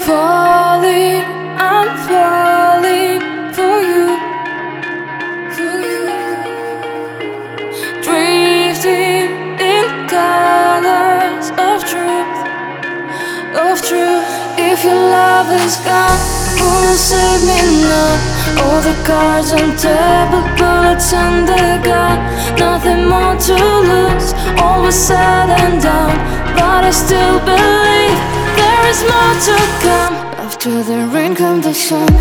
falling, I'm falling for you, for you. Drifting in colors of truth, of truth. If your love is gone, won't save me now. All the cards on table, bullets on the gun. Nothing more to lose, all was said and done. But I still believe there is more to come. After the rain comes the sun.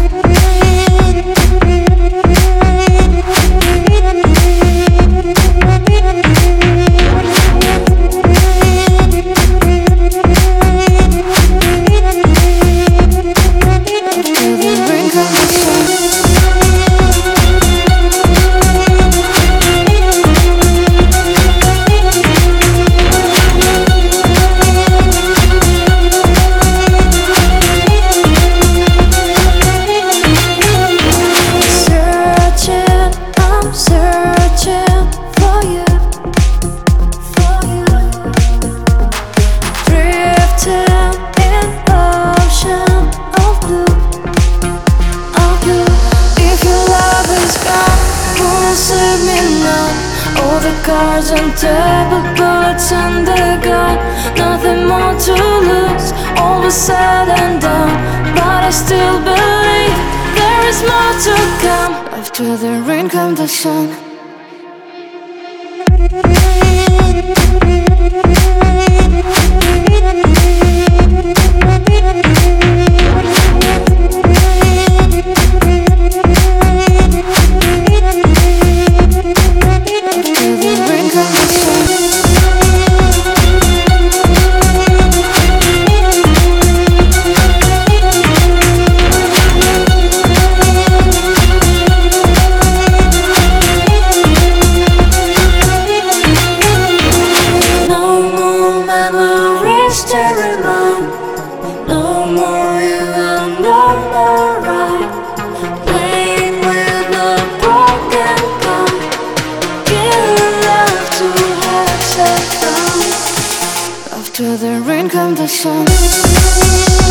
All the cards on table, bullets on the gun. Nothing more to lose, all was said and done. But I still believe there is more to come. After the rain comes the sun. No more you and no more right. Playing with a broken gun. Give love to have set down. After the rain comes the sun.